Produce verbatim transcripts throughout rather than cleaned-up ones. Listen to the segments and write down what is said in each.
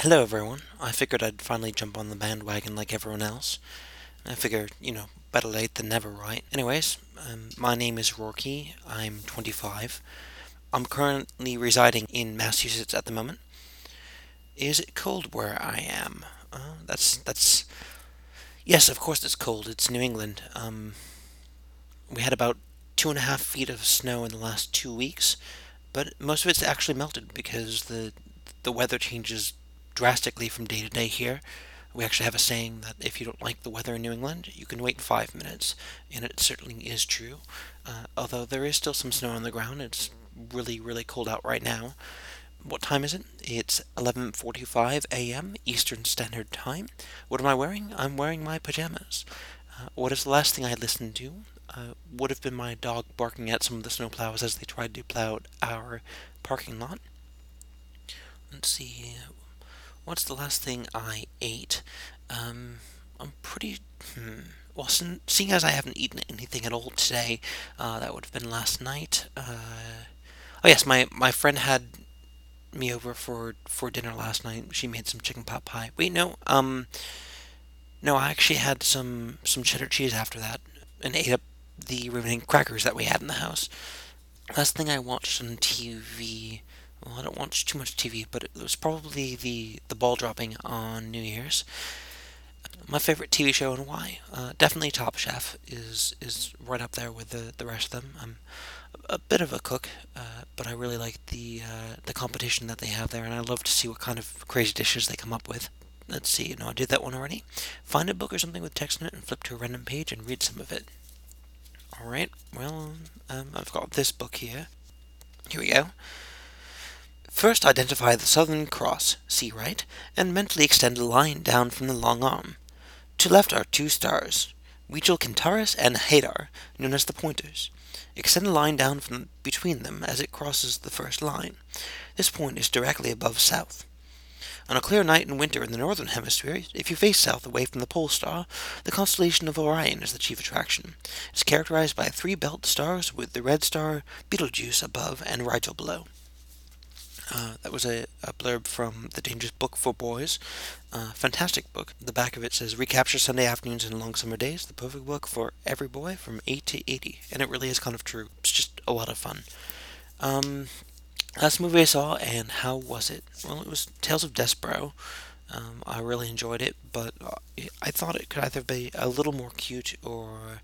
Hello, everyone. I figured I'd finally jump on the bandwagon like everyone else. I figure, you know, better late than never, right? Anyways, um, my name is Rourke. I'm twenty-five. I'm currently residing in Massachusetts at the moment. Is it cold where I am? Uh, that's that's yes, of course it's cold. It's New England. Um, we had about two and a half feet of snow in the last two weeks, but most of it's actually melted because the the weather changes drastically from day to day here. We actually have a saying that if you don't like the weather in New England, you can wait five minutes, and it certainly is true. Uh, although there is still some snow on the ground, it's really, really cold out right now. What time is it? It's eleven forty-five a m. Eastern Standard Time. What am I wearing? I'm wearing my pajamas. Uh, what is the last thing I listened to? Uh, would have been my dog barking at some of the snowplows as they tried to plow out our parking lot. Let's see. What's the last thing I ate? Um, I'm pretty. Hmm. Well, sin- seeing as I haven't eaten anything at all today, uh, that would have been last night. Uh, oh yes, my my friend had me over for for dinner last night. She made some chicken pot pie. Wait, no. Um, no, I actually had some some cheddar cheese after that and ate up the remaining crackers that we had in the house. Last thing I watched on T V. Well, I don't watch too much T V, but it was probably the the ball dropping on New Year's. My favorite T V show and why? Uh, definitely Top Chef is is right up there with the the rest of them. I'm a bit of a cook, uh, but I really like the uh, the competition that they have there, and I love to see what kind of crazy dishes they come up with. Let's see. No, I did that one already. Find a book or something with text in it and flip to a random page and read some of it. All right. Well, um, I've got this book here. Here we go. First, identify the Southern Cross, see right, and mentally extend a line down from the long arm. To left are two stars, Weechel Centaurus and Hadar, known as the pointers. Extend a line down from between them as it crosses the first line. This point is directly above south. On a clear night in winter in the northern hemisphere, if you face south away from the pole star, the constellation of Orion is the chief attraction. It is characterized by three belt stars with the red star Betelgeuse above and Rigel below. Uh, that was a, a blurb from The Dangerous Book for Boys. Uh, fantastic book. The back of it says, Recapture Sunday afternoons and long summer days, the perfect book for every boy from eight to eighty. And it really is kind of true. It's just a lot of fun. Um, last movie I saw, and how was it? Well, it was Tales of Despero. Um, I really enjoyed it, but uh, I thought it could either be a little more cute or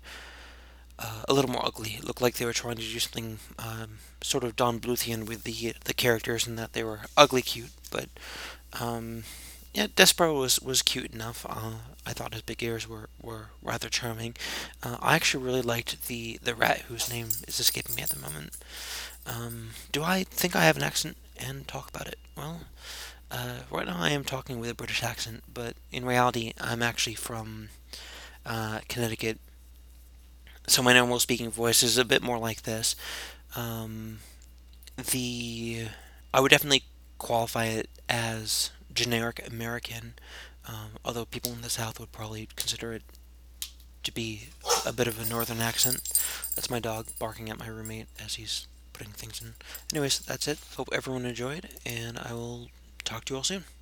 uh, a little more ugly. It looked like they were trying to do something um, sort of Don Bluthian with the the characters, and that they were ugly cute. But um, yeah, Despero was was cute enough. Uh, I thought his big ears were, were rather charming. Uh, I actually really liked the the rat whose name is escaping me at the moment. Um, do I think I have an accent and talk about it? Well, uh, right now I am talking with a British accent, but in reality I'm actually from uh, Connecticut, so my normal speaking voice is a bit more like this. Um, the I would definitely qualify it as generic American, um, although people in the South would probably consider it to be a bit of a northern accent. That's my dog barking at my roommate as he's putting things in. Anyways, that's it. Hope everyone enjoyed, and I will talk to you all soon.